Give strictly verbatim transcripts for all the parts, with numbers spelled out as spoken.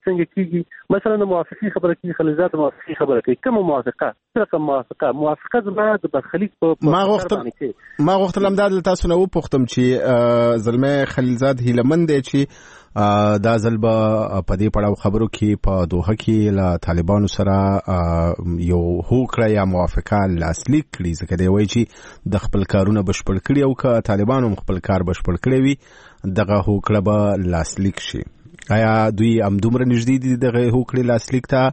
څنګه کیږي مثلا د موافقي خبره کوي خلیلزاد موافقي خبره کوي کوم موافقه څه موافقه موافقه زما د برخلیک په ما غوښتل ما غوښتل امداد تاسو نه وپوښتم چې زلمه خلیلزاد هیلمن دی چې دا ځل به په دې پړاو خبرو کې په دوحه کې له طالبانو سره یو هوکړه یا موافقه لاسلیک کړي ځکه دی وایي چې د خپل کارونه بشپړ کړي او که طالبانو خپل کار بشپړ کړی وي دغه هوکړه به لاسلیک شي. آیا دوی همدومره نږدې دي دغه هوکړې لاسلیک ته؟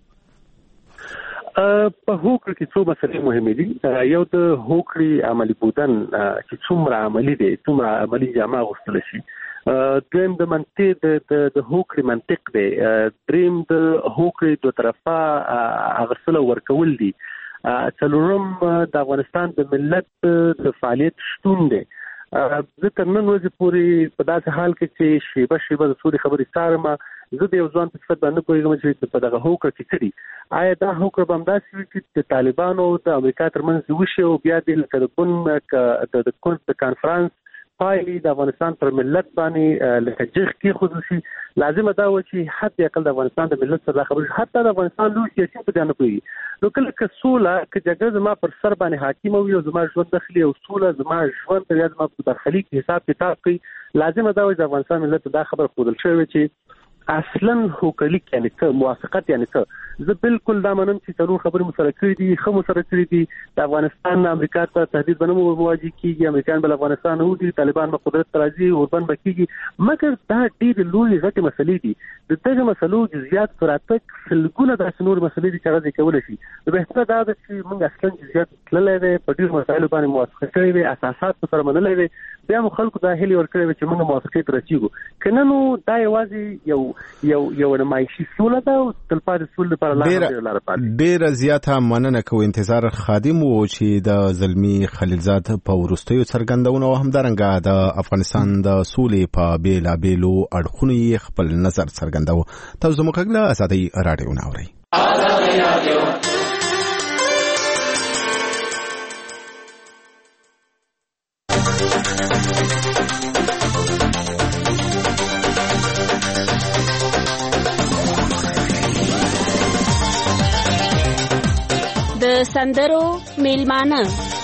په هوکړه کې څو مسلې مهمې دي. یو د هوکړې عملي بودن چې څومره عملي دی څومره عملي جامه اغوستلی شي. دریم د منطق د د هوکړې منطق دی. دریم د هوکړې دوه طرفه اغوستل او ورکول دي. څلورم د افغانستان د ملت د فعالیت شتون دی. زه تر نن ورځې پورې په داسې حال کې چې شیبه شیبه د ټولې خبرې څارم زه د یو ځوان په صفت باندې پوهېږم چې په دغه هوکړه کې څه دي. آیا دا هوکړه به همداسې وي چې د طالبانو د امریکا ترمنځ وشي او بیا د لکه د کون د کون د کانفرنس پایلې د افغانستان پر ملت باندې لکه جغ کېښودل شي؟ لازمه دا و چې حتی اقل د افغانستان د ملت سره خبرې حتی د افغانستان لوی سیاسي په نه پوهېږي. نو کله که سوله که جګړه زما پر سر باندې حاکمه وي او زما ژوند داخلي او سوله زما ژوند ته یا زما په برخلیک حساب کتاب کوي لازمه دا و چې د افغانستان ملت دا خبر ښودل شوې چې اصلا هوکړلیک یعنی څه موافقت یعنی څه. زه بالکل دا منم چې څلور خبرې مو سره کړې دي ښه مو سره کړې دي. د افغانستان امریکا ته تهدید به نه مواجه کېږي امریکایان به افغانستان نه وځي طالبان به قدرت ته راځي اوربند به کېږي مګر دا ډېرې لویې غټې مسلې دي. د دغه مسلو جزئیات پر اتک سلګونه داسې نورې مسلې دي چې هغه ځای کولی شي. نو بهتره دا ده چې موږ اصلا جزئیات تللی دی په ډېرو مسایلو باندې موافقه کړې وي اساسات په سره منلی دی بیا مو خلکو دا هیلې ورکړې وي چې موږ موافقې ته رسېږو. که نه نو دا یوازې یو یو یو نمایشي سوله ده او تلپاتې سولې لپاره لاره پاتې. ډېره زیاته مننه کوو. انتظار خادم و چې د زلمي خلیلزاد په وروستیو څرګندونو او همدارنګه د افغانستان د سولې په بېلابېلو اړخونو یې خپل نظر څرګندوه. تاسو زموږ غږ له ازادۍ راډیو نه اورئ. ازادۍ راډیو د سندرو میلمانه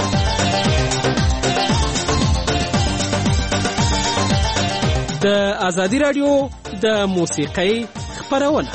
د ازادي راډیو د موسیقۍ خپرونه.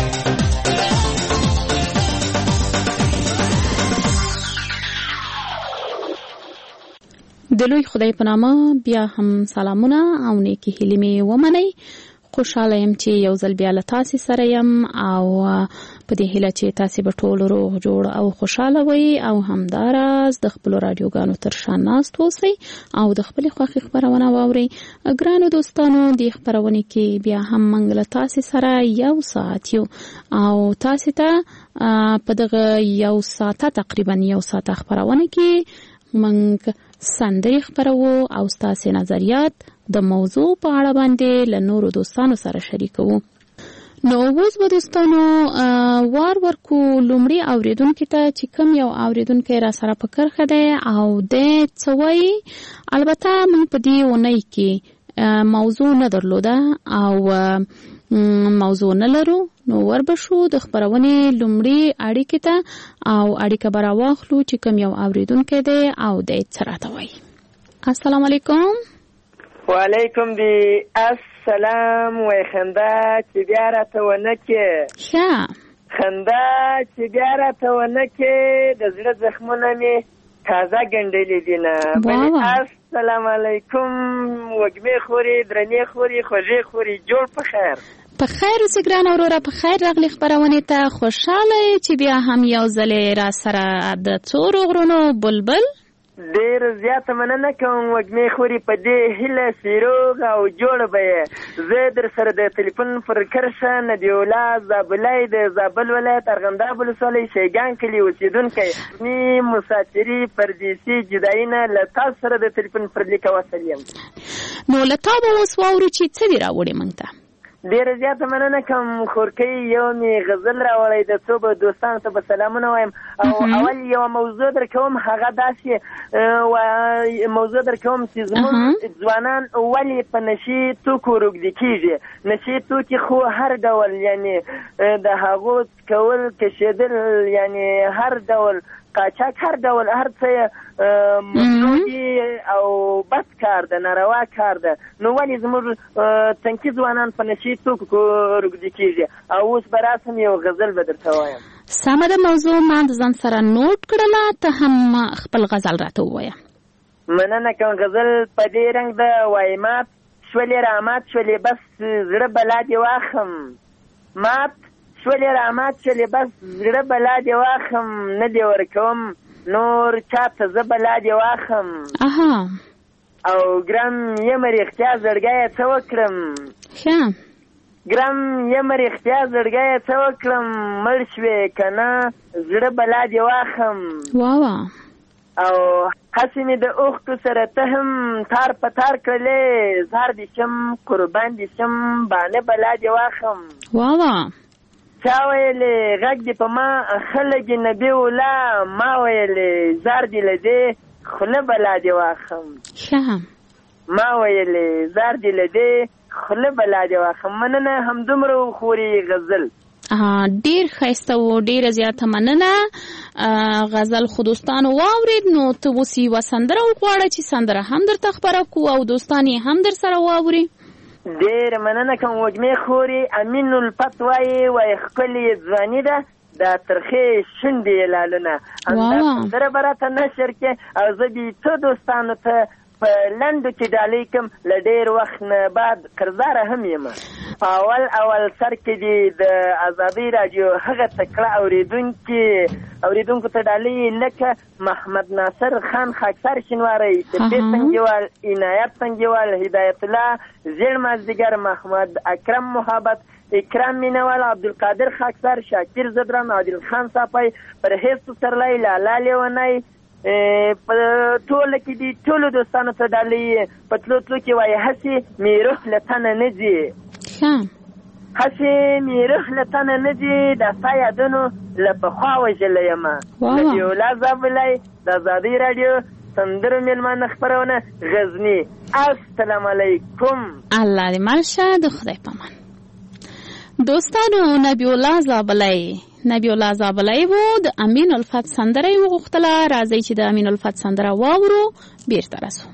د لوی خدای په نامه بیا هم سلامونه او نیکی هیلې مې ومنئ. خوشاله یم چې یو ځل بیا له تاسې سره یم او په دې هیله چې تاسې به ټول روغ جوړ او خوشاله وئ او همداراز د خپلو راډیوګانو تر شا ناست اوسئ او د خپلې خوښې خپرونه واورئ. ګرانو دوستانو دې خپرونې کې بیا هم موږ له تاسې سره یو ساعت یو او تاسې ته په دغه یو ساعته تقریبا یو ساعته خپرونه کې موږ سندرې خپرو او ستاسې نظریات د موضوع په اړه باندې له نورو دوستانو سره شریکوو. نو اوس به دوستانو وار ورکو لومړي اوریدونکي ته چې کوم یو اوریدونکی را سره په کرښه دی او د څه وایي. البته موږ په دې اونۍ کې موضوع نه درلوده او موضوع نه لرو نو وربشو د خپرونې لومړي اړیکې ته او اړیکه به راواخلو چې کوم یو اوریدونکی دی او د څه راته وایي. السلام علیکم. وعلیکم دی السلام. وای خندا چې بیا راته ونه کې ښه خندا چې بیا راته ونه کې د زړه زخمونه مې تازه ګنډلې دي نه. بلې السلام علیکم. وږمې خوري درنې خوري خوږې خوري جوړ په خیر په خیر اوسې ګران وروره. په خیر راغلې خپرونې ته. خوشحاله چې بیا هم یو ځلې را سره د څو غرونو بلبل. ډېر زیاته مننه کوم وږمې خوري په دې هیله سیروغ او جوړه به یې. زه در سره د تلیفون پر کرښه نبیولا زابلی د زابل ولایت ارغنداب ولسوالۍ شیګان کلي اوسېدونکی نی مسافري پردیسي جدایي نه له تاسو سره د تلیفون پر لیکه وصل یم. نو له تا به اوس واورو چې څه دې راوړې موږ ته. ډېره زیاته مننه کوم خورکۍ. یو مې غزل راوړی د څو به دوستانو ته به سلامونه وایم. او اول یوه موضوع در کوم، هغه داسې موضوع در کوم چې زموږ ځوانان ولې په نشي توکو روږدي کېږي. نشي توکي خو هر ډول یعنې د هغو کول کشېدل یعنې هر ډول قاچاق هر ډول هر څه ممنوع او بد کار ده، ناروا کار ده. نو ولې زموږ تنکي ځوانان په نشي توکو روږدي کېږي؟ او اوس به راسم یو غزل به درته وایم. سمه ده، موضوع ما د ځان سره نوټ کړله، ته هم خپل غزل راته ووایه. مننه کوم. غزل په دې رنګ ده، وایي مات شولې رامات شولې بس زړه بلا دې واخم، مات شولې رامات شولې بس زړه بلا دې واخم، نه دې ورکوم نور چاته زه بلا دې واخم. اها. او ګرم یم رښتیا زړګیه څه وکړم، ښه ګرم یم رښتیا زړګیه څه وکړم، مړ شوې که نه زړه بلا دې واخم. واوا. او هسې مې د اوښکو سره ته هم تار په تار کړلې، زار دې شم قربان دې شم بانه بلا دې واخم. واوا. چا ویلې غږ دې په ما خلک نبي ولا، ما ویلې زار دې له دې خوله بلا دې واخم. ښه. ما ویلې زار دې له دې خوله بلا دې واخم. مننه، همدومره وخوري غزل. ډیر ښایسته و، ډیره زیاته مننه. غزل خو دوستانو واورید، نو ته اوس یوه سندره وغواړه چې سندره هم درته خپره کړو او دوستان یې هم در سره واوري. ډېره مننه کوم وږمې خوري. امین الفت وایي وایي ښکلې ځواني ده د ترخې شونډې یې لالونه. همدا سندره به راته نشر کړې او زه دې څو دوستانو ته په لنډو کې ډالۍ کړم. له ډېر وخت نه بعد قرضداره هم یم. په اول اول سر کې دې د ازادۍ راډیو هغه تکړه اورېدونکي اورېدونکو ته ډالۍ لکه محمد ناصر خان خاکسار شینواری، طبي څنګهوال، عنایت څنګهوال، هدایت الله زیړ مازدیګر، محمد اکرم محبت، اکرام مینوال، عبدالقادر خاکسار، شاکر زدران، عادل خان صافی، پرهیز سرلی، لالا لیونی، په ټوله کې دي ټولو دوستانو ته ډالۍ. په تلو تلو کې وایي هسې مې روح له تنه نه ځي، هسې مې روح له تنه نه ځي، د ستا یادونو له پخوا وژلی یم. نبیالله زابلی د ازادۍ راډیو سندرو میلمانه خپرونه غزني. السلام علیکم. الله دې مل شه، د خدای په امان. دوستانو، نبیالله زابلی نبی الله زابلی وو، د امین الفت سندره یې وغوښتله. راځئ چې د امین الفت سندره واورو، بیرته راسو.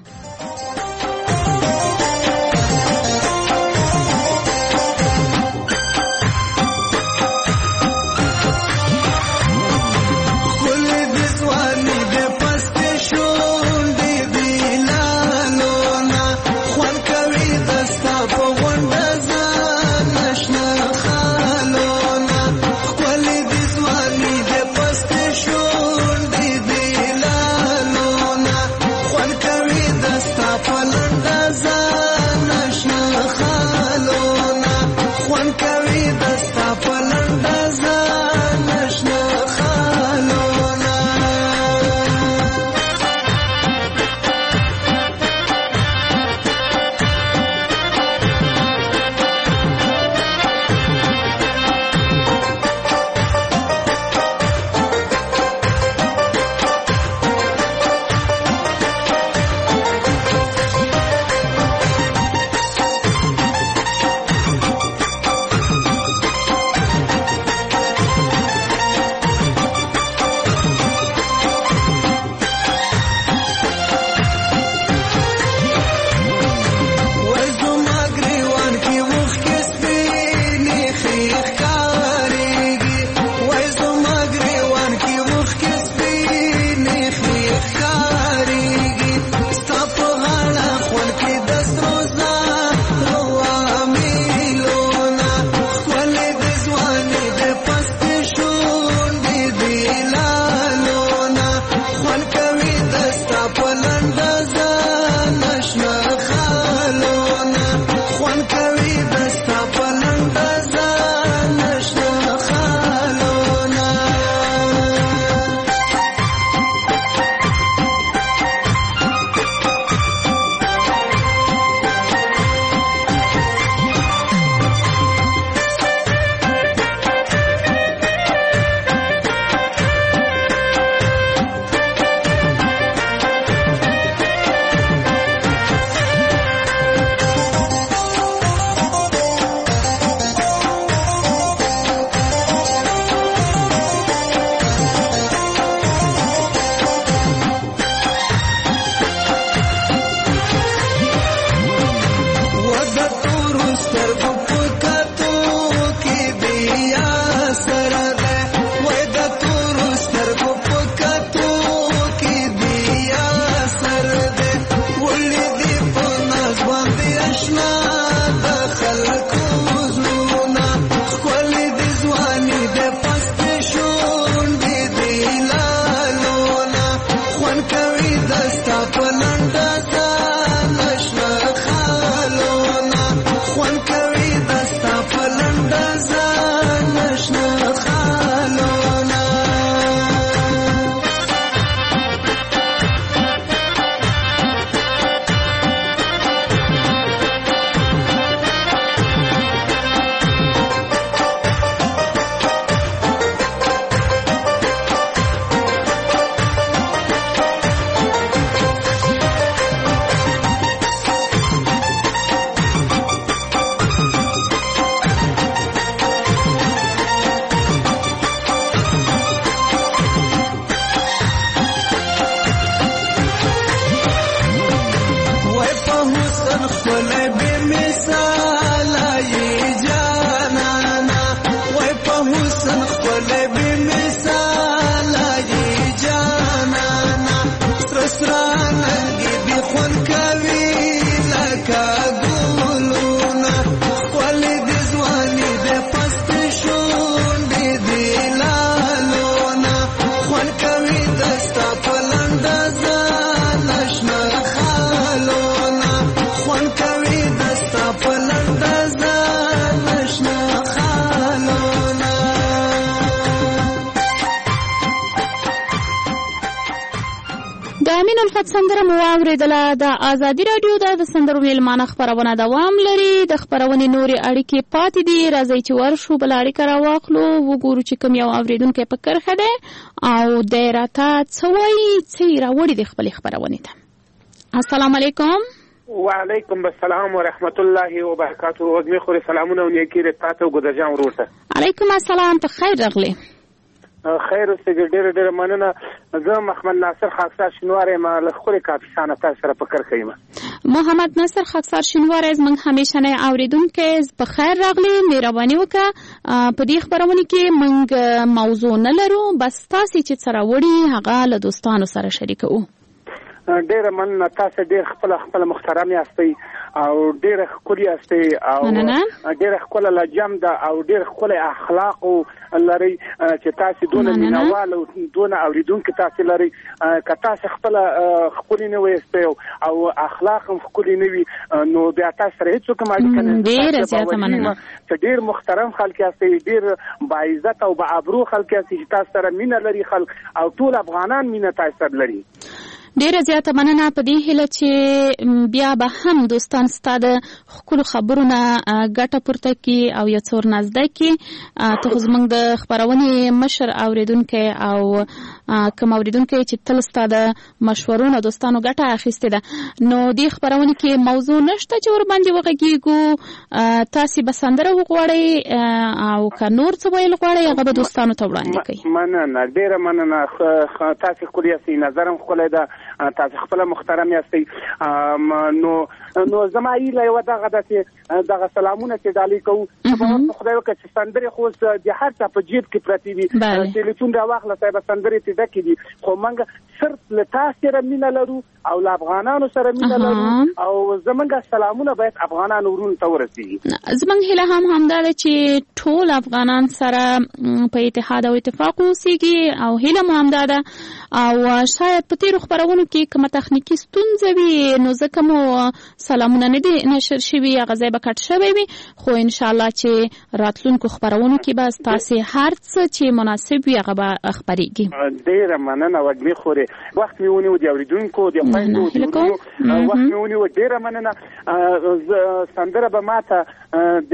محمد سندره مو واورېدله. د ازادي راډیو د سندرو میلمانه خپرونه دوام لري. د خپرونې نورې اړیکې پاتې دي. راځئ چې ورشو بله اړیکه راواخلو، وګورو چې کوم یو اورېدونکی په کرښه دی او دی راته څه وایي، څه یې راوړي د خپلې خپرونې ته. السلام علیکم. وعلیکم السلام ورحمت الله وبرکاته. وږمې خورې سلامونه او نیکي دې تاته او ګدرجان ورور ته. علیکم السلام، په خیر راغلی. خیر اوسې، ډېره ډېره مننه. زه محمد ناصر خاکسار شینواری یم له ښکلې کاپیسانه تاسو سره په کرښه یم. محمد ناصر خاکسار شینواری زموږ همیشنی اورېدونکی، په خیر راغلی. مهرباني وکړه په دې خپرونه کې موږ موضوع نه لرو، بس تاسې چې څه راوړي هغه له دوستانو سره شریکوو. ډېره مننه. تاسو ډېر خپله خپله محترم یاستئ او ډېره ښکلي یاستئ او ډېره ښکله لجم ده او ډېر ښکلی اخلاق لرئ چې تاسو دونه مینهوال او دونه اورېدونکي تاسو لرئ. که تاسو خپله ښکلي نه ویستئ او اخلاق هم ښکلي نه وي نو بیا تاسو سره هېڅوک هم اړیکه نه ډېره زیاته مننه. چې ډېر محترم خلک یاستئ، ډېر باعزت او باابرو خلک یاستئ چې تاسو سره مینه لري خلک او ټول افغانان مینه تاسو سره لري. ډیره زیاته مننه. په دې هیله چې بیا به هم دوستان ستا د ښکلو خبرو نه ګټه پورته کړي او یو څه ورنزده کړي. ته خو زموږ د خپرونې مشر اورېدونکی او کوم اورېدونکی چې تل ستا د مشورو نه دوستانو ګټه اخیستې ده، نو دې خپرونې کې موضوع نشته چې ورباندې وغږېږو. تاسې به سندره وغواړئ او که نور څه ویل غواړئ هغه به دوستانو ته وړاندې کړئ. مننه، ډېره مننه. تاسې ښکلي یاستئ، نظر هم ښکلی ده، تاسو خپل محترم یاستئ. نو نو زما ایله یو دغه داسې دغه سلامونه چې ډالۍ کوو په خدای وکړه چې سندرې خو د هر چا په جیب کې پرتې دي، ټلیفون راواخله صاحب سندرې ته ډکې دي، خو موږ صرف له تاسو سره مینه لرو او له افغانانو سره مینه لرو او زموږ سلامونه باید افغانانو ورونو ته ورسېږي. زموږ هیله هم همدا ده چې ټول افغانان سره په اتحاد او اتفاق اوسېږي او هیله مو همدا ده. او شاید په تېرو خپرونو کې کومه تخنیکي ستونزه وي نو ځکه مو سلامونه نه دي نشر شوي، هغه ځای به کټ شوی وي، خو انشاءالله چې راتلونکو خپرونو کې به ستاسې هر څه چې مناسب وي هغه به خپرېږي. ډېره مننه وږمې خورې. وخت مې ونیو د اورېدونکو د خویندو د ورونو وخت مې ونیو، ډېره مننه. سندره به ماته د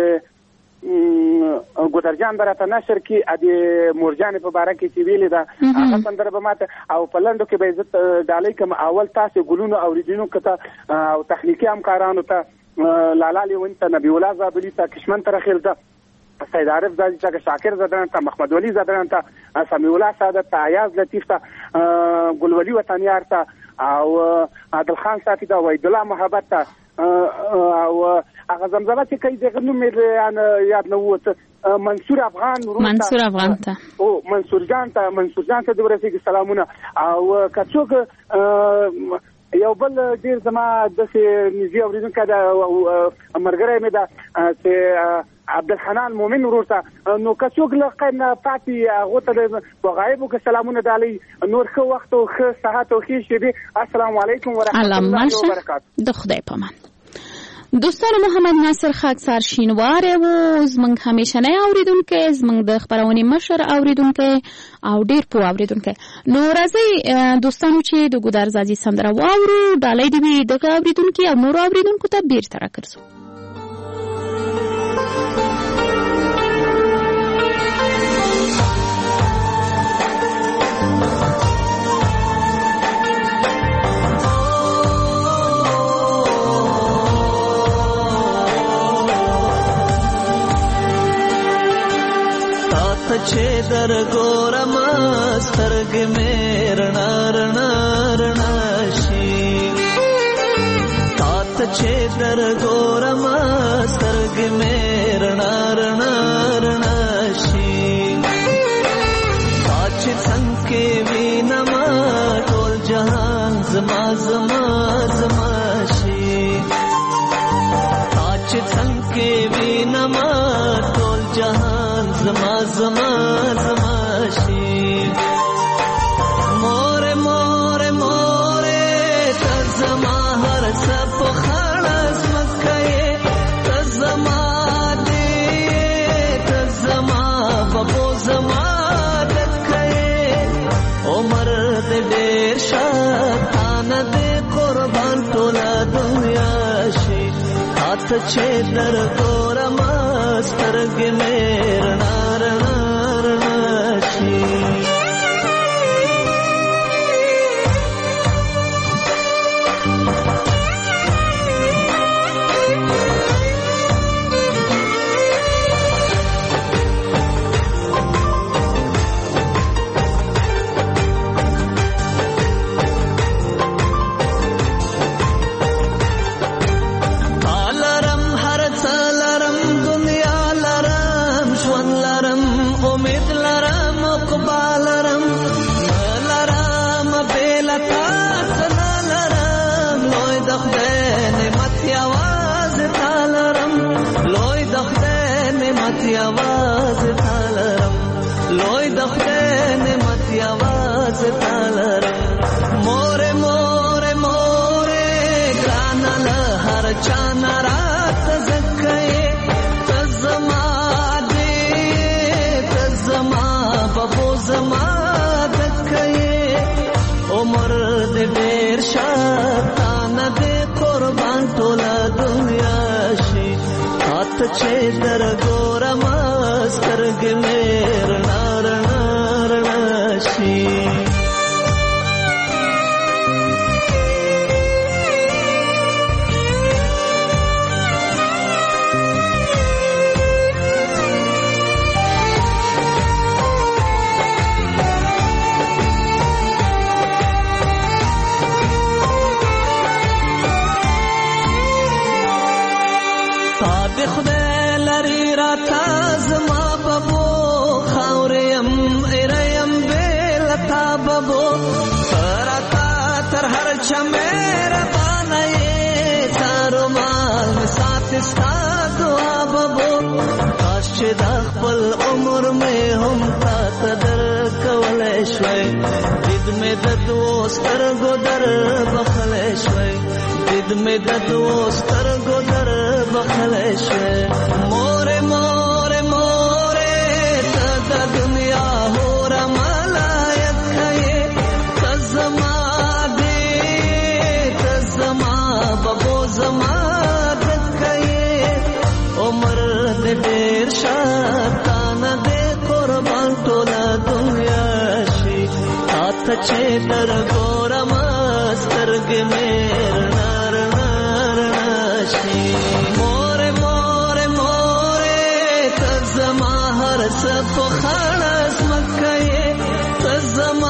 ګودرجان براته نشر کې د مورجانې په باره کې چې ویلې ده هغه سندره به ماته او په لنډو کې به عزت ډالۍ کوم. اول تاسو ګلونو اورېدونکو ته او تخنیکي همکارانو ته، لالا لیون ته، نبی الله زابلي ته، کشمن ترخیل ته، سید عارف زادی ته، شاکر زدران ته، محمد ولی زدران ته، سمیع الله سعادت ته، ایاز لطیف ته، ګلولي وطنیار ته او عادل خان صافي ته، وحید الله محبت ته او هغه زمزمه چې کوي دغه نوم مې یاد نه ووت، منصور افغان منصور افغان ته او منصور جان ته منصور جان ته د ورسېږي سلامونه. او که څوک یو بل ډېر زما داسې نږدې اورېدونکی ده ملګری مې ده چې عبدالحنان مومن ورور ته، نو که څوک له خیر نه پاتې هغو ته په غایبو کې سلامونه ډالۍ. نور ښه وخت او ښه صحت او ښې شېبې. السلام علیکم ورحمت الله وبرکاته. د خدای پامان. دوستانو، محمد ناصر خاکسار شینواری و زموږ همیشنی اورېدونکی، زموږ د خپرونې مشر اورېدونکی او ډېر پوه اورېدونکی. نو راځئ دوستانو چې د ګودرزادي سندره واورو، ډالۍ دې وي دغه اورېدونکي او نورو اورېدونکو ته بیرته راګرځو. چې در ګورم سترګې مې رڼا رڼا رڼا شي، تا ته چې در ګورم سترګې مې رڼا رڼا رڼا شي، تا چې څنګه وینم ټول جهان زما زما زما شي، تا چې څنګه وینم ټول جهان زما زما زما شي. مور مور مور ته زما هر څه په خلاص مکه ته زما دې ته زما بابو زما دکه عمر دې ډېر شاتان ته چې در ګورم سترګې مې رڼا رڼا رڼا شي. आवाज तालरम लोई दखते ने मत आवाज तालरम मोरे मोरे मोरे ग्रानल हर चाना रात जक्के तजमा दे तजमा बबो जमा दक्के उमर दे बेर शातान दे कुर्बान तोला दुनिया शी हाथ छे दर गोरम سترګې مې رڼا رڼا رڼا شي. تا خدای لري راته زما بابو خاوریم ایریم بیلتا بابو تراتا تر هر چا میرا بانای تارو مال مسات استا دعا بابو کاش چې دا خپل عمر میں هم تا تدر کولای شوي دید میں د دوستر ګدر بخلای شوي دید میں د دوستر ګدر بخلای شوي. مورے مورے مورے تا دنیا ہو رمالایت کھئے تزما دے تزما ببو زما دکھئے عمر دے دیر شاتان دے قربان تولا دنیا شی ہاتھ چھے در گورم سترگ میر نار نار ناشی. مورے مورے مورے تزما ہر سب خالص مکھئے تزما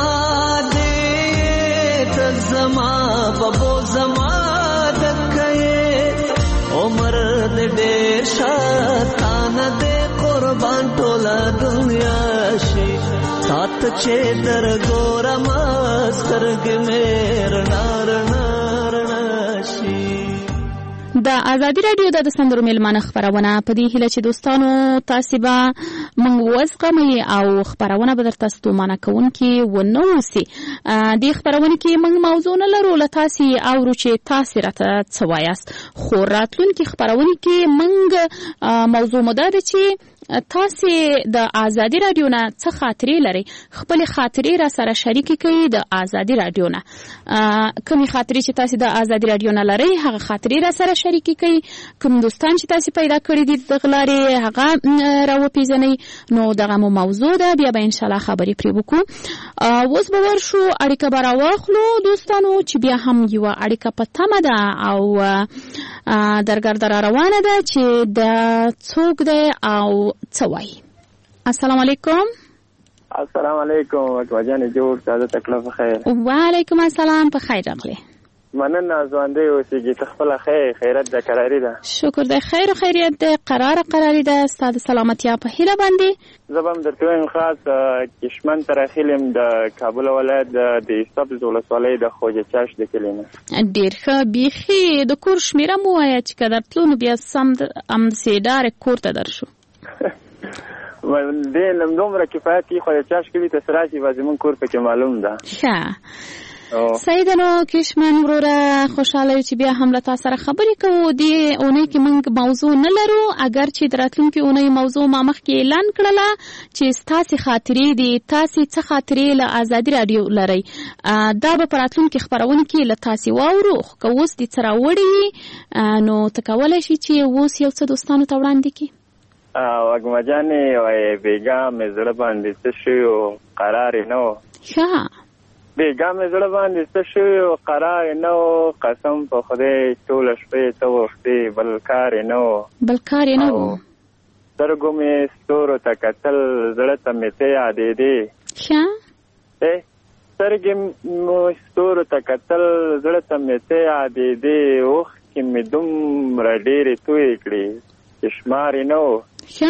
دے تزما ببو زما دکھئے عمر دے دیر شاتان دے قربان تولا دنیا شی ساتھ چھے در گورم سترگ میر نار نار ناشی. د ازادي رادیو د سندرو ملمانه خبرونه په دې هیله چې دوستانو تاسو به موږ وزغمي او خبرونه به درته ستومانه کوونکي ونه اوسي. د خبرونه کې موږ موضوع نه لرو له تاسو او چې تاسو راته څه وایاست خو راتلونکي خبرونه کې موږ موضوع مده ده چې تاسو د ازادي رادیو نه څه خاطرې لري خپل خاطرې را سره شریک کړئ. د ازادي رادیو نه کومې خاطرې چې تاسو د ازادي رادیو نه لري هغه خاطرې را سره شریک کړئ. کوم دوستان چې تاسو پیدا کړی دي د غلارې هغه راو پیژنئ. نو دغه مو موضوع ده بیا به ان شاء الله خبرې پرې وکړو. اوس به ورشو اړیکه به راواخلو دوستانو چې بیا هم یوه اړیکه په تمه ده او درګرده را روانه ده چې د څوک دی او څه وایي. السلام علیکم. السلام علیکم وجانې جوړ تازه تکلیف خیر. وعلیکم السلام په خیر راغلی. مننه ځوانده اوسېږي ته خپله خیر خیرت ده قراري ده. شکر دی خیر و خیریت ده قراره قراري ده ستا د سلامتیا په هیله باندې. زه به هم درته وایم خاص کشمن ته راخیل یم د کابل ولایت د سبز ولسوالۍ د خوجه چاش د کلي نه. ډېر ښه بیخي د کور شمېره مو ووایه چې که درتلو نو بیا سم همداسې ډارې کور ته درشو. دې دومره کفایت کي خوجه چاش کلي ته سره راشي به زمونږ کور پکې معلوم ده. ښه صحیح ده. نو کشمن وروره خوشاله یو چې بیا هم له تا سره خبرې کوو. دې اونۍ کې موږ موضوع نه لرو، اگر چې د راتلونکي اونۍ موضوع ما مخکې اعلان کړله چې ستاسې خاطرې دي، تاسې څه خاطرې له ازادي راډیو لرئ، دا به په راتلونکي خپرونې کې له تاسې واورو. خو که اوس دې څه راوړي نو ته کولی شي چې اوس یو څه دوستانو ته وړاندې کړي. وږمه جانې وایي بېګا مې زړه باندې څه شوي و قرار یې نه و. ښه بېګا مې زړه باندې څه شوي و قرار یې نه و، قسم په خدای ټوله شپه یې ته غوښتې بل کار یې نه و. بل کار یې نه و. سترګو مې ستورو ته کتل زړه ته مې ته یادېدې. ښه سترګې مې ستورو ته کتل زړه ته مې ته یادېدې، اوښکې مې دومره ډېرې تویې کړې چې شمار یې نه و.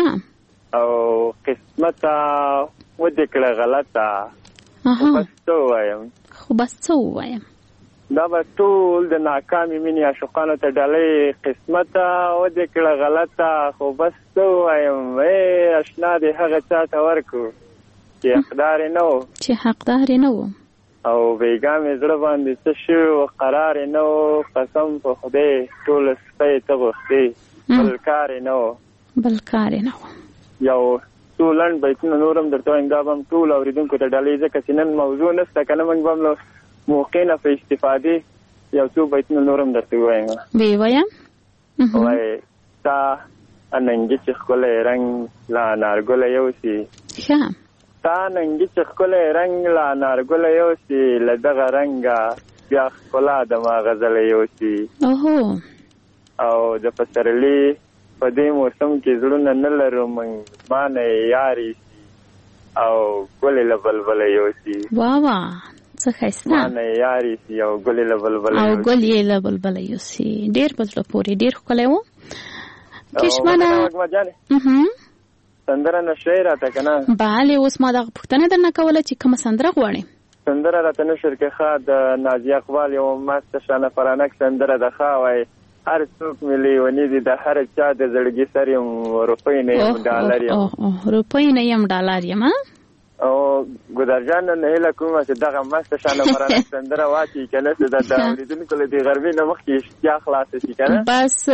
ښه او قسمته ودې کړه غلطه، خو بس څه ووایم خو بس څه ووایم دا به ټول د ناکامې مینې عاشقانو ته ډالۍ. قسمته ودې کړه غلطه، خو بس څه ووایم ای اشنا دې هغه چا ته ورکړو چې حقدار یې نه و چې حقدار یې نه و. او بېګا مې زړه باندې څه شوي و قرار یې نه و، قسم په خدای ټوله شپه یې ته غوښتې بل کار یې نه و. بل کار یې نه و. یو څو لنډ بیتونه نور هم درته وایم، دا به هم ټولو اورېدونکو ته ډالۍ، ځکه چې نن موضوع نشته که نه موږ به هم له موقع نه په استفادې یو څو بیتونه نور هم درته ووایم. ویې وایم. وایي ستا اننګي چې ښکلی رنګ له انارګله یوسي. ښه ستا اننګي چې ښکلی رنګ له انارګله یوسي، له دغه رنګه بیا ښکلا د ما غزله یوسي. اوهو او د پسرلي په دې موسم کې زړونه نه لرو موږ مانه یاري سي، او ګلې له بلبله یوسي. واه واه څه ښایسته. مانه یاري سي او ګلې له بلبله او ګل یې له بلبله یوسي. ډېر په زړه پورې ډېر ښکلی و. کشمنه وږمه جانې سندره نشرې راته که نه؟ بله اوس ما دغه پوښتنه درنه کوله چې کومه سندره غواړې؟ سندره راته نشر کې ښه د نازیه اقبال یو مسته شانه فرانک سندره ده. ښه وایي هر څوک مې لیوني دي، د هر چا د زړګي سر یم روپۍ نه یم ډالر یم. روپۍ نه یم ډالر یم. او ګودرجان نه هیله کومه چې دغه مسته شانه فرانک سندره واچي که نه چې د اورېدونکو له دې غرمې نه مخکې اشتیا خلاصه شي که نه. بس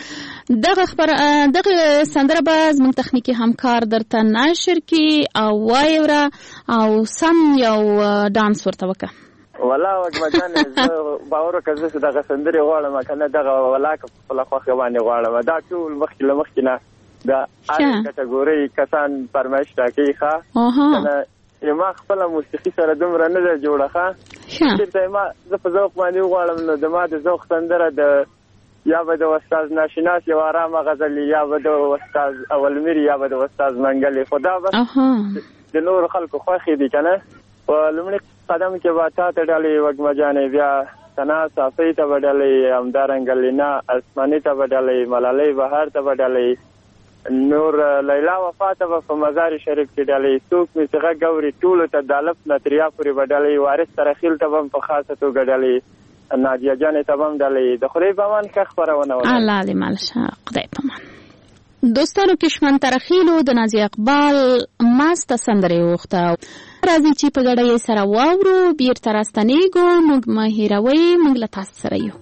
دغه خبر دغه سندره به زموږ تخنیکي همکار درته نشر کړي او وایې وره او سم یو ډانس ورته وکړه. ولا وږمه جانې زه باور وکړه زه چې دغه سندرې غواړم که نه دغه ولاکه په خپله خوښه باندې غواړم. دا ټول مخکې له مخکې نه د هرې کټګورۍ کسان فرمایش راکوي. ښه ما خپله موسیقي سره دومره نه ده جوړه. ښه چېرته ما زه په ذوق باندې وغواړم نو د ما د ذوق سندره د یا به د استاد ناشناس یو ارامه غزل، یا به د استاد اولمیر، یا به د استاد منګلي. خو دا به د نورو خلکو خوښې دي که نه. په لومړي قدم کې به تا ته ډالۍ وږمه جانې، بیا ثنا صافۍ ته به ډالۍ، همدارنګه لینا اسماني ته به ډالۍ، ملالۍ بهار ته به ډالۍ، نور لیلا وفا ته به په مزار شریف کې ډالۍ، څوک مې چې غږ اوري ټولو ته د الف نه تر یا پورې به ډالۍ، وارث ترخیل ته به هم په خاصه توګه ډالۍ، نادیه جانې ته به هم ډالۍ. د خدای په امان ښه خپرونه وه. الله دې مال شه. خدای په امان. دوستانو کشمن ترخیلو د نازیه اقبال ماسته سندرې وغوښته. راځئ چې په ګډه یې سره واورو. بیرته راستنېږو. موږ مه هېروئ، موږ له تاسو سره یو.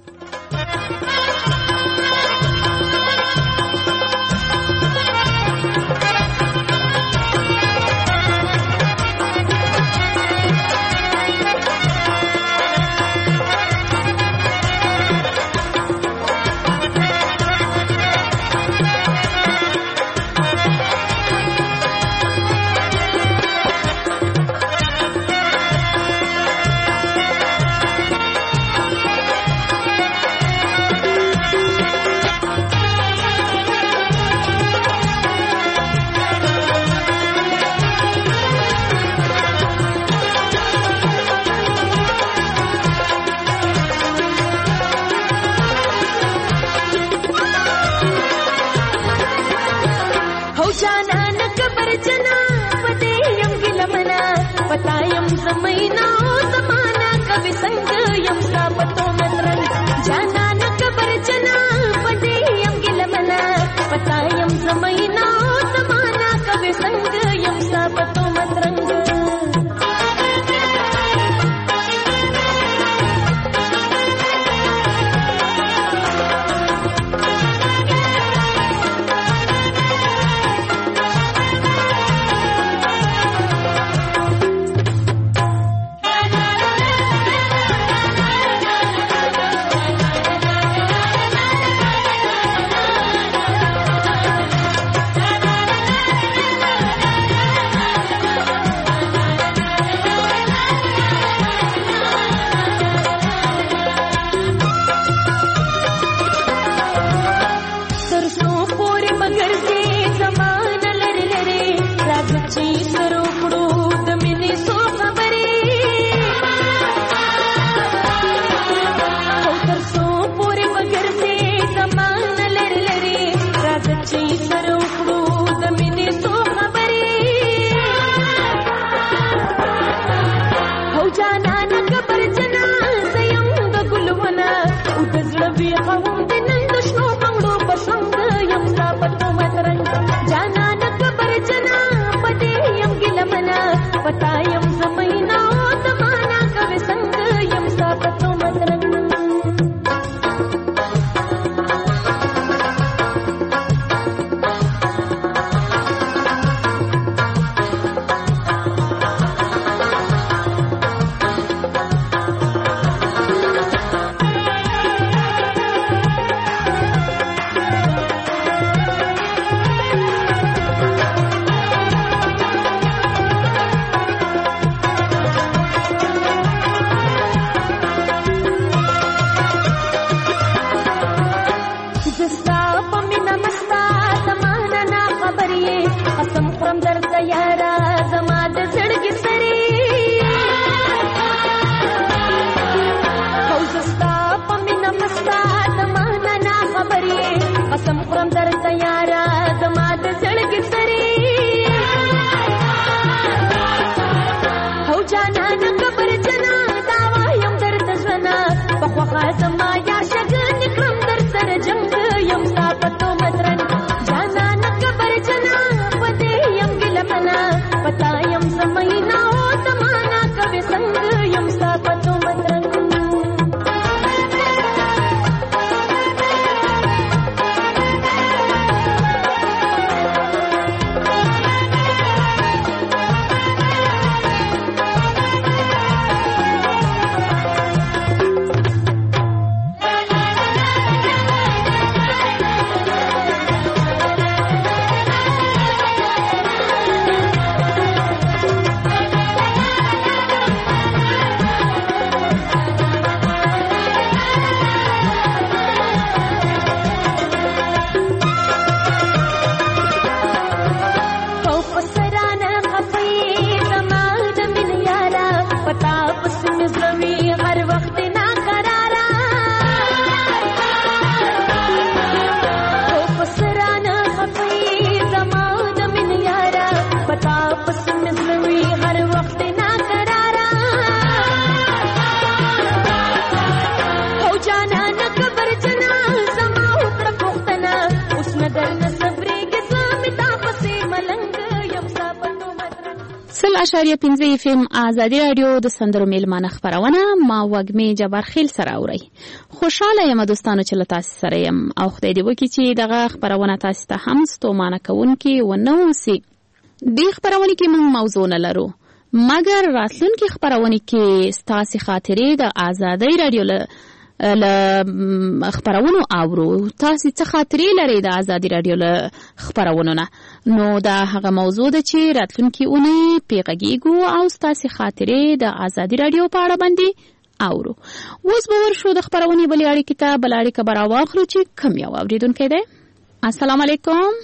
سل اشاریه پنځه اف ام ازادي رادیو د سندرو میلمانه خبرونه ما وګمې جبار خیل سره اوري. خوشاله یم دوستانو چې له تاسو سره یم او خدای دې وکړي چې دغه خبرونه تاسو ته هم ستومانه کوونکې ونه اوسي. دې خبرونه کې موږ موضوع نه لرو مګر راتلونکي خبرونه کې ستاسو خاطرې د ازادي رادیو له له خبرونو اورو. تاسو څه خاطرې لرئ د ازادي رادیو له خبرونو نه؟ نو دا هغه موضوع ده چې راتلونکي اونۍ پې غږیږو او ستاسو خاطرې د ازادي رادیو په اړه باندې اورو. اوس به ورشو د خبرونې بلې اړیکې ته. بله اړیکه به راواخلو چې کوم یو اورېدونکی دی. السلام علیکم.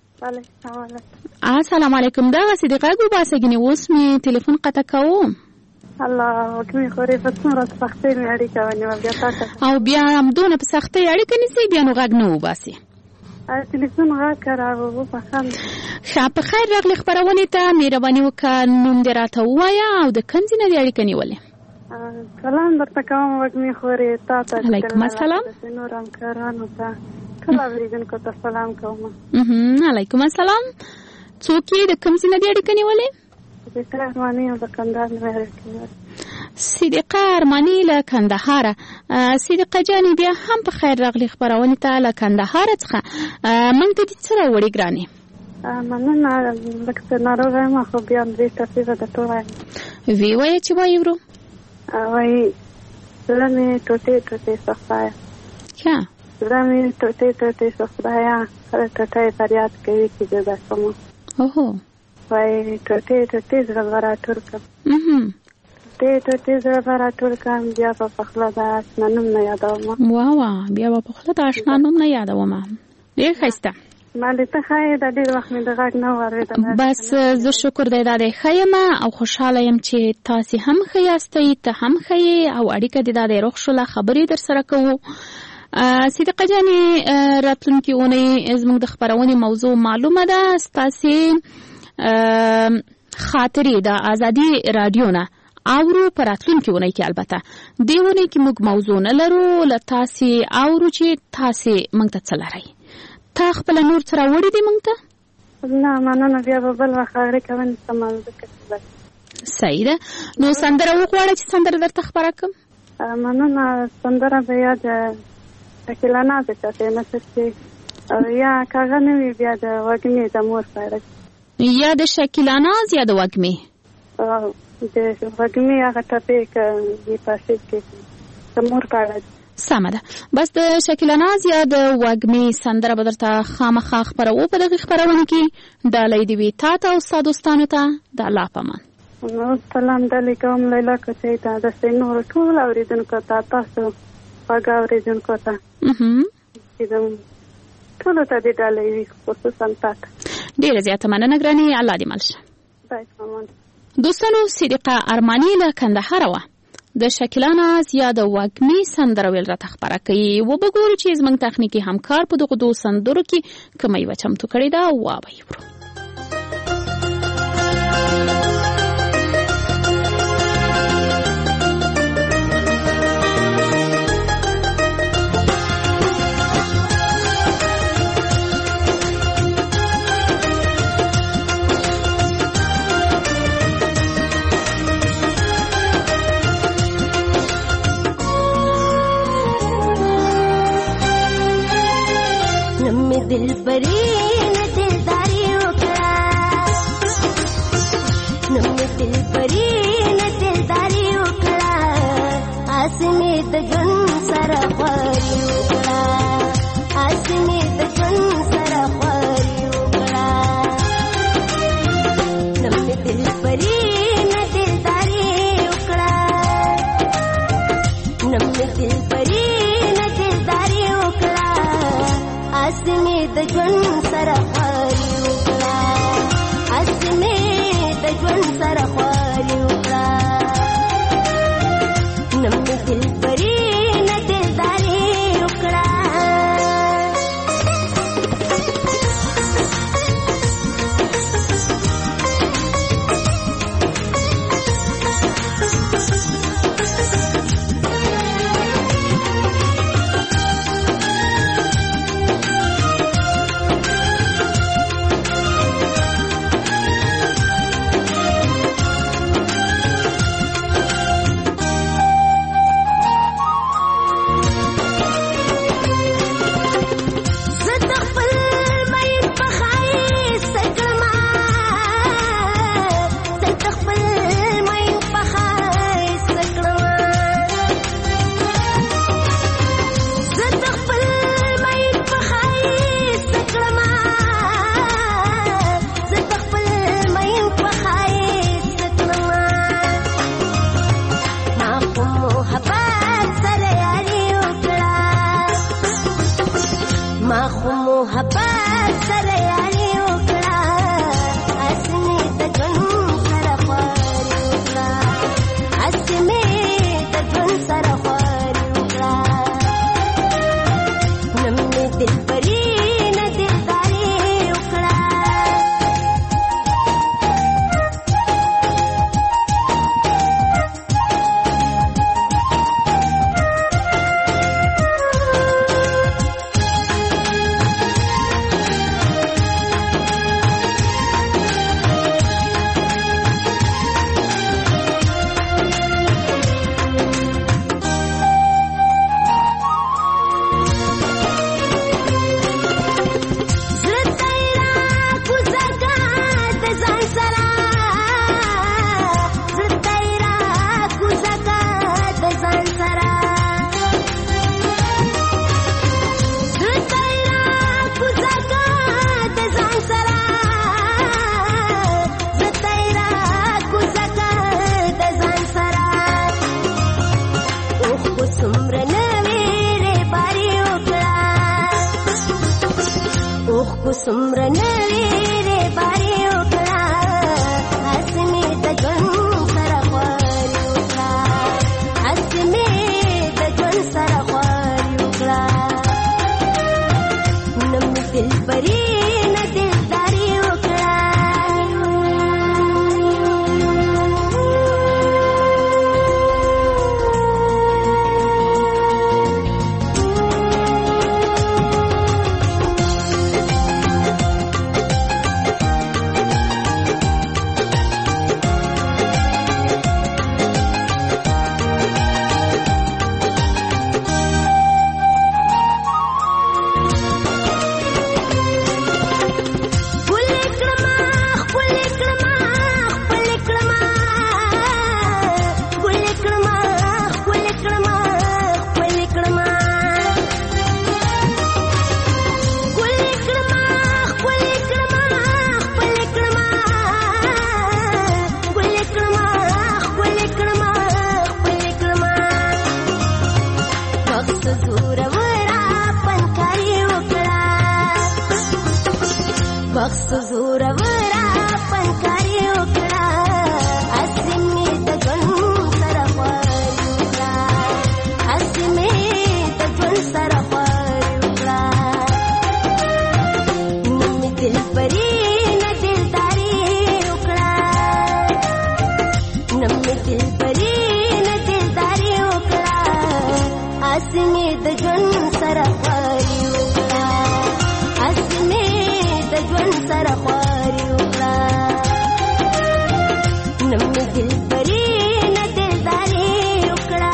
السلام علیکم. دغسې د غږ وباسه ګینې اوس مې تلیفون قطع کوم. الله وکړي خورې په څومره سختۍ مې اړیکه ونیوه بیا تا ته او بیا همدونه په سختۍ اړیکه نیسئ بیا نو غږ نه وباسي. تلیفون غږ که راوبخل. ښه په خیر راغلې خپرونې ته. مهرباني وکړه نوم دې راته ووایه او د کوم ځای نه دې اړیکه نیولې؟ سلام درته کوم وږمې خورې تا ته. علیکم السلام. نور همکارانو ته ټول اورېدونکو ته سلام کوم. علیکم السلام. څوک یې د کوم ځای نه دې اړیکه نیولې؟ صدیقه ارماني له کندهار نه. صدیقه ارماني له کندهار. صدیقه جانې بیا هم په خیر راغلې خبرونې ته له کندهار څخه. موږ ته دې څه راوړې ګرانې؟ مننه لږ څه ناروغه یم خو بیا درې ټپې به درته ووایم. ویې وایه چې وایي ورو. وایي زړه مې ټوټې ټوټې سو خدایه. ښه زړه مې ټوټې ټوټې سو خدایه هره ټوټه یې فریاد کوي چې جدا شم. اوهو وای ټوټې ټوټې زړه به راټول کړم. ټوټې ټوټې زړه به راټول کړم بیا به په خوله د اشنا نوم نه یادوم. واه بیا به په خوله د اشنا نوم نه یادوم. ډېر ښایسته. مالې ته ښه یې. دا ډېر وخت مې د غږ نه واورېدم. بس زه شکر دی دا دی ښه یم او خوشحاله یم چې تاسې هم ښه یاستئ ته هم ښه یې او اړیکه دې دا دی روغ شوله خبرې در سره کوو. صدیقه جانې راتلونکي اونۍ زموږ د خپرونې موضوع معلومه ده. ستاسې خاطرې د ازادي رادیو نه اورو په راتلونکي اونۍ کې. البته دې اونۍ کې موږ موضوع نه لرو له تاسې اورو چې تاسې موږ ته څه لرئ. تا خپله نور څه راوړي دي موږ ته؟ نه مننه بیا به بل وخت اړیکه ونیسم. صحیح ده. نو سندره وغواړه چې سندره درته خپره کړم. مننه. سندره به یا د شکیلا ناز چاته نصر شي او یا کاغه نه وي بیا د وږمې د مور په اړه. یا د شکیلا ناز یا د وږمې؟ د وږمې هغه ټپې که په شعر کې د مور په اړه. سمه ده. بس د شکیلا ناز یا د وږمې سندره به درته خامخا خپروو په دغې خپرونې کې. ډالۍ دې وي تا ته او ستا دوستانو ته. د الله په امان. سلام ډالۍ کوم لیلا کوچۍ ته د سې نورو ټول اورېدونکو ته تاسو خوږه اورېدونکو ته ټولو ته دې ډالۍ وي خصوصا تا ته. ډېره زیاته مننه ګرانې. الله دې مل شه. دوستانو صدیقه ارماني له کندهار وه. د شکیلا ناز یا د وږمې سندره ویل راته خپره کوي. وبګورو چې زموږ تخنیکي همکار په دغو دوو سندرو کې کومه یوه چمتو کړې ده. وابه یې ورو. दिल परी न दिलदारी उकड़ा नम दिल परी न दिलदारी उकड़ा आसने त जुन सरा परी उकड़ा आसने त जुन सरा परी उकड़ा नम दिल परी न दिलदारी उकड़ा नम दिल परी न दिलदारी उकड़ा आसने د ژوند سره خواري وکړه اسمه د ژوند سره خواري وکړه نم دل پرې نه دلداري وکړه څومره نړۍ باري وکړه اسمې د ژوند سره خواري وکړه اسمې د ژوند سره خواري وکړه نه مې دلبري نه دلداري وکړه بخت زورورا پنکاری وکړه اسمې د ژوند سره خواري وکړه اسمې د ژوند سره خواري وکړه نه مې دلبري نه دلداري وکړه نه مې دلبري نه دلداري وکړه اسمې د ژوند سره خواري وکړه اسمې د ژوند سره خواري وکړه نه مې دلبري نه دلداري وکړه.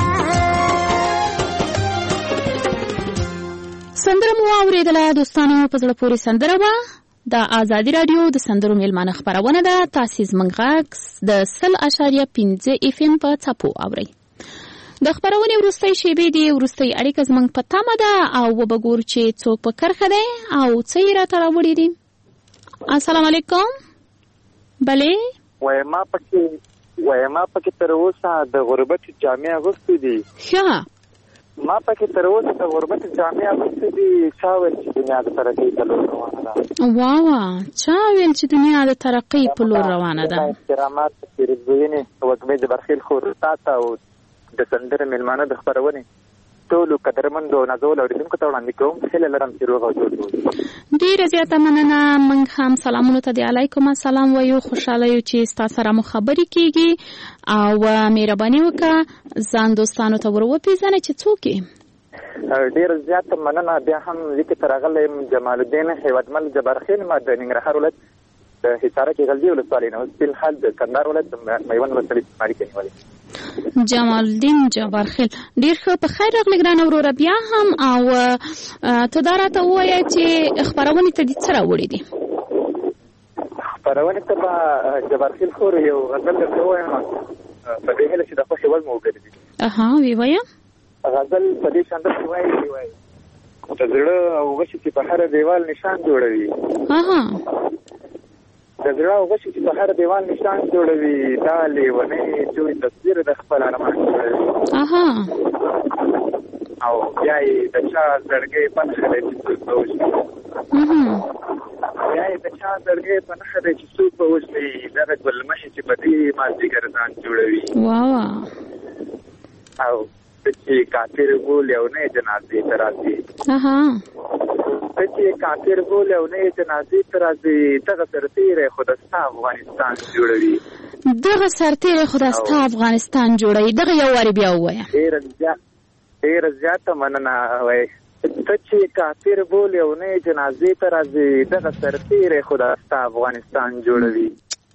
سندره مو اورېدله دوستانو، په زړه پورې سندره وه. د ازادي راډیو د سندرو میلمانه خپرونه ده. تاسې زموږ غږ د سل اشاریه پنځه اف ام په څپو اورئ. د خپرونې وروستۍ شېبې دي، وروستۍ اړیکه زموږ په تمه ده او وبګورو چې څوک په کرښه دی او څه یې راته راوړي دي. السلام علیکم. بلې وای ما پکې وای ما پکې تر اوسه د غربت جامع اغوستې دي. ښه ما پکې تر اوسه د غربت جامع اغوستې دي. چا ویل چې دنیا د ترقۍ په لور روانه ده؟ واوه، چا ویل چې دنیا د ترقۍ په لور روانه ده؟ احترامات پیرزوینې وږمې د برخیل خور تاته او د سندره میلمانه د خپرونې ټولو قدرمندو نازولو اورېدونکو ته وړاندې کوم. هیله لرم چې روغ او جوړ اوسئ. ډېره زیاته مننه. موږ هم سلامونو ته د علیکم السلام وایو. خوشحاله یو چې ستا سره مو خبرې کېږي او مهرباني وکړه ځان دوستانو ته ور وپېژنه چې څوک یې. ډېره زیاته مننه. بیا هم لیکې ته راغلی یم جمال الدین هیوادمل جبارخیل. ما د ننګرهار ولایت د حصاره کې غلجي ولسوالۍ نه، اوس فلحال د کندهار ولایت د میوند ولسوالۍ اړیکې نیولې. جمال الدین جبارخیل، ډېر ښه. په خیر راغلی ګرانه وروره. بیا هم او ته دا راته ووایه چې خپرونې ته دې څه راوړي دي؟ خپرونې ته به جبارخیل خور یو غزل درته ووایم په دې هیله چې د خوښې وړ مو وګرځي. اها، وی وایه. غزل په دې شان داسې وایي چې وایي د زړه او غشي چې په هر دیوال نشان جوړوي. اها، د زړه او غشي چې په هر دیوال نشان جوړوي، دا لیونی جوړ تصویر د خپل ارمان جوړوي. اها، او بیا یې د چا زړګی په نښه دی چې څوک به وژني. بیا یې د چا زړګی په نښه دی چې څوک به وژني، دغه ګلمحې چې په دې مازدیګر ځان جوړوي. واوه، او چې کافر بولي او نه جنازې ته راځي. اها، چې کافر بولي او نه جنازې ته راځي، دغه سرتیری خو د ستا افغانستان جوړوي. دغه سرتیری خو د ستا افغانستان جوړوي. دغه یو وارې بیا ووایه. ډېره زیاته مننه. وایي ته چې کافر بولي او نه جنازې ته راځي، دغه سرتیری خو د ستا افغانستان جوړوي.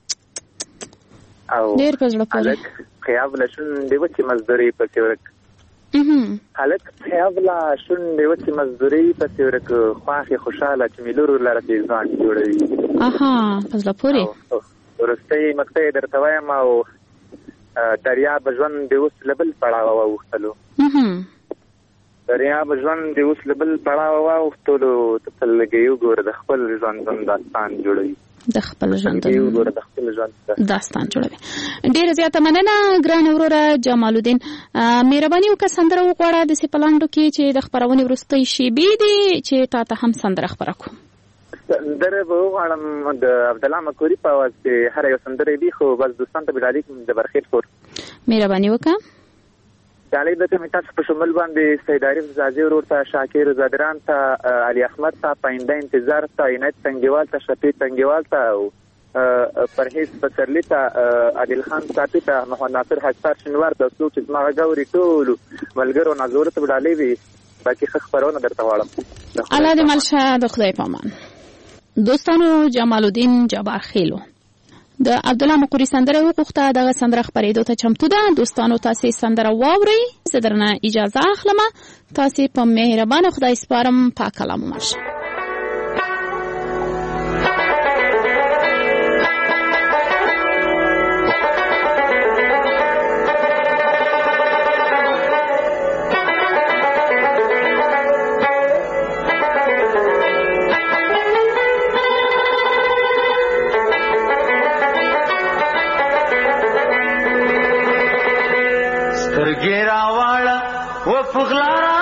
او ډېر په زړه پورې خیابله شونډې وچې مزدورۍ پسې ورک هلک خیابله شونډې وچې مزدورۍ پسې ورک خواښې خوشحاله چې مې لور لره پېزوان جوړوي. اها، په زړه پورې وروستۍ مقطع یې درته وایم. او دریاب ژوند د اوس له بل پړاوه واوښتلو دریاب ژوند د اوس له بل پړاوه واوښتلو ته تل لږې وګوره د خپل ژوندون داستان جوړوي. د خپل ژوندون داستان جوړوي. ډېره زیاته مننه ګرانه وروره جمال الدین. مهرباني وکړه سندره وغواړه داسې په لنډو کې چې د خپرونې وروستۍ شېبې دي چې تا ته هم سندره خپره کړو. سندره به وغواړم د عبدالله مکوري په اواز کې هر یو سندره دي خو بس دوستان ته بلالي کوم د برخیت خور مهرباني وکړه ډالۍ د کوم تاسو په شمول باندې سید عارف زازي ورور ته شاکر زادران ته علي احمد ته پاینده انتظار ته عنایت تنګیوال ته شفیع تنګیوال ته او پرهیز پسرلی ته عادل خان صافي ته محمد ناصر حجار شنوار د څو چې ما غوړي ټول ملګرو نازور ته ډالۍ وي باقي خخ پرونه درته واړم الله دې ملشه د خدای پامان. دوستانو جمال الدین جبار خیلو د عبدالله مقری سندره وغوښته دغه سندره خپرېدو ته چمتو ده. دوستانو تاسې سندره واورئ، زه درنه اجازه اخلم. تاسې په مهربانه خدای سپارم. پاک کلام مرشه. سترګې راواړه و پغلا